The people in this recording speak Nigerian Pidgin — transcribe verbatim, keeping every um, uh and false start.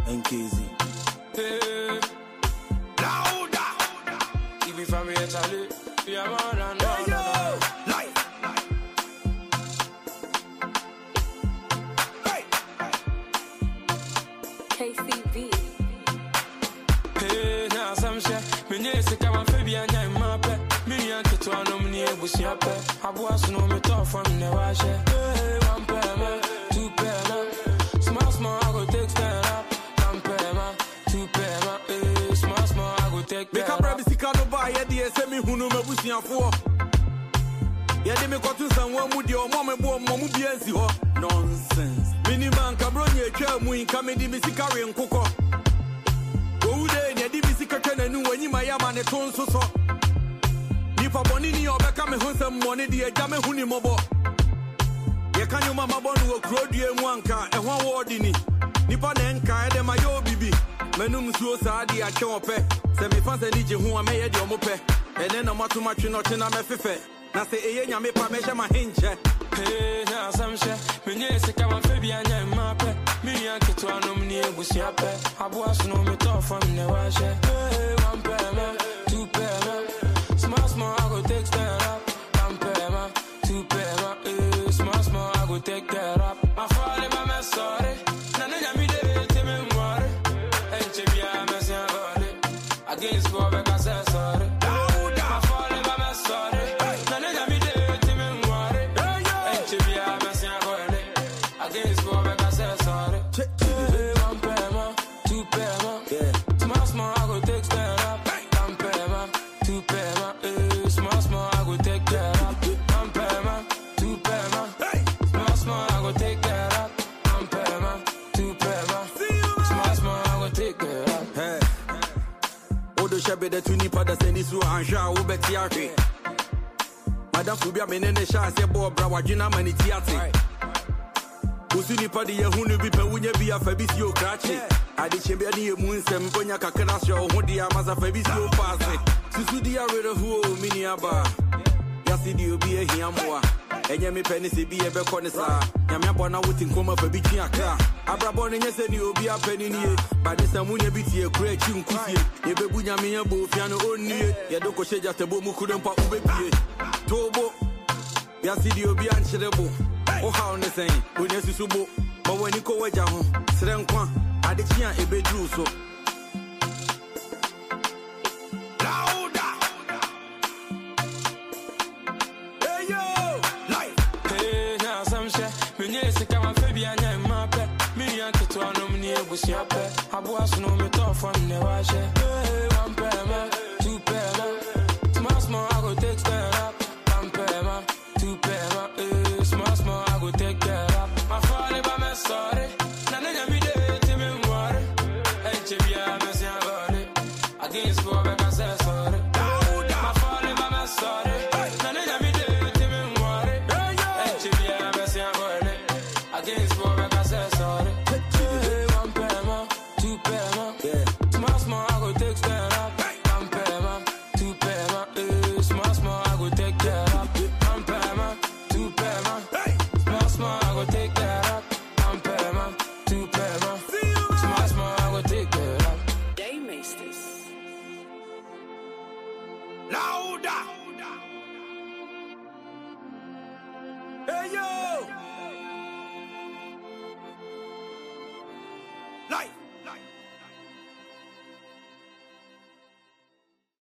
and K Z. Hey, louder. Keep it from here, Charlie. We are more than hey, yo, life. Hey, K C B. hey, now some shit. Me need to come and Fabi and I'm my pet. Me and Kito and I'm near Busia pet. I was no me talk from the wash. Hey, one pair, man, two pair, man. Small, small, I go take stand up. One pair, man, two pair, man. Hey, small, small, I go take make a brother see no buy a D S M who know me Busia for. Yeah, they me got to someone with your mom and boy, mom, be as you nonsense. Miniman Cabronia, Chamu, coming to Missicari and Coco. Go there, yeah, the Missicatan and when you my man at home so. Nipa Bonini or Beckham who some money, the Jame Huni Mobo. You can you mama bonu crowd you and one car and one word in it. Nipa Nenka, and my yo bibi. Menum Suosadi at Chope. Semi fans and D J who I made your mope. And then I'm too much not in a mefe. Na say e nya me pa measure my hinge. Hey, now some shit. Me need to come and Fabi and I'm my pet. Me and Kito and I'm near Busia pet. I was no me talk from the wash. Hey, one pair, man, two pair, man. Small, small, I go take stand up. One pair, man, two pair, man. Hey, small, small, I go take care up. My father, my man, sorry. None of me did it, me worry. And Chibia, I'm a sorry. Against go back, I said sorry. My father, my man, sorry. None of me did it, me worry. And Chibia, I'm a sorry. Against go back, I said sorry. Hey, one pair, man, two pair, man. Small, small, I go take stand up. One pair, man, two pair, man. Hey, small, small, I go take care up. One pair, man, two pair, man. Small, small, I go take care up. One pair, man, two pair, man. Small, small, I go take care up. Hey, Odo Shabe the Tuni Pada Senisu and Sha Ubetiaki. Madame Fubia Menene Sha Sebo Brawajina Manitiati. Usuni Padi Yahunu Bipa Wunya Bia Fabisio Krachi. Adi Chembiani Munsem Bonya Kakanasho, Hodia Maza Fabisio Pase. Susudia Reda Huo Miniaba. Yasidi Ubi a Hiamwa. And Yami Penisi be a Beconessa. Yamabona Wooting Coma for Bichiaka. Abrabon and Yasani Ubi a penny. But this Amunia Biti a great tune Kusi. Yebunya Mia Bofiano only. Yadoko Sheja Tabomu couldn't pop Ubi. Tobo Yasidi Ubi and Shedabo. Oh, how on the same, when you subo, but when you go away, Jaho, Srenkwan, Adichia, a bedroom so. Louder! Hey, yo! Life! Hey, now some shit. Me need to come and Fabi and I'm my pet. Me and Kito and I'm near Busia pet. I was no me talk from the wash. Hey, one pair, man, two pair, man. Small, small, I go take stand up. One pair, man, two pair, man. Hey, small, small, I go take care up. My father, by my sorry. None of me did it, me worry. And Chibia, I'm a sorry. Against go back, I said sorry. My father, by my sorry. None of me did it, me worry. And Chibia, I'm a sorry. Against go back, I said sorry. Hey, one pair, man, two pair, man. Small, small, I go take stand up. One pair, man, two pair, man. Hey, small, small, I go take care up. One pair, man, two pair, man. Small, small, I go take care up. One pair, man, two pair, man. Small, small, I go take care up. Day Masters. Louder! Hey, yo!